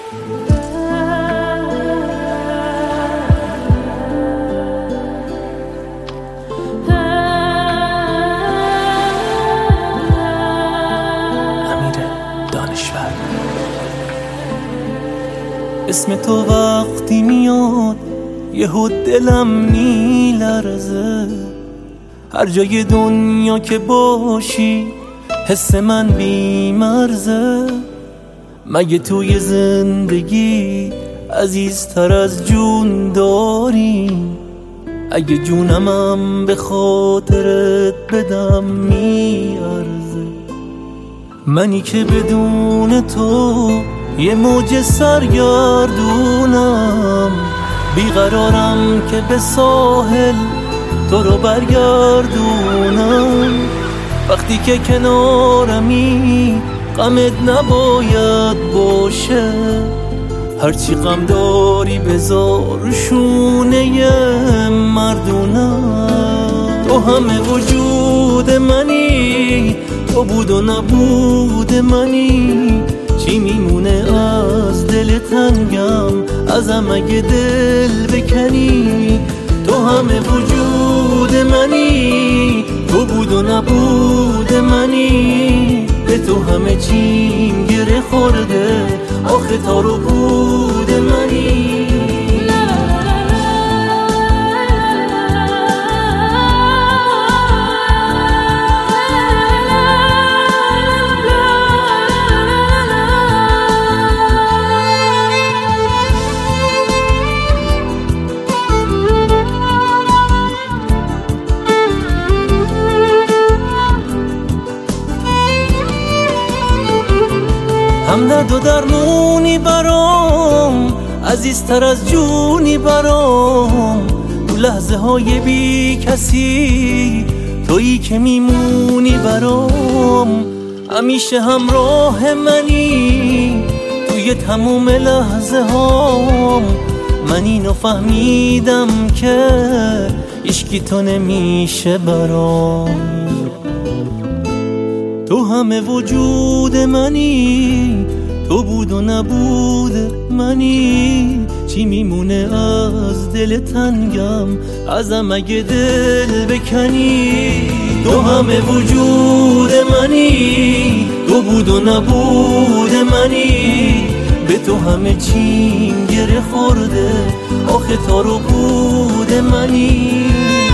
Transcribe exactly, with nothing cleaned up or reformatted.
اسم تو وقتی میاد یهو دلم میلرزه، هر جای دنیا که باشی حس من بیمرزه. مگه توی زندگی عزیزتر از جون داری؟ اگه جونمم به خاطرت بدم میارزه. منی که بدون تو یه موج سرگردونم، بیقرارم که به ساحل تو رو برگردونم. وقتی که کنارمی غمت نباید باشه، هرچی غم داری بذار شونه مردونم. تو همه وجود منی، تو بود و نبود منی، چی میمونه از دل تنگم ازم اگه دل بکنی؟ تو همه وجود منی، تو بود و نبود منی، به تو همه چیم گره خورده، آخه تا رو بود منی. همدرد و درمونی برام، عزیزتر از جونی برام. تو لحظه های بی کسی تویی که میمونی برام. همیشه همراه منی توی تموم لحظه هام. من اینو فهمیدم که عشقی تو نمیشه برام. تو همه وجود منی، تو بود و نبود منی، چی میمونه از دل تنگم ازم اگه دل بکنی؟ تو همه وجود منی، تو بود و نبود منی، به تو همه چیم گره خورده، آخه تا رو بود منی.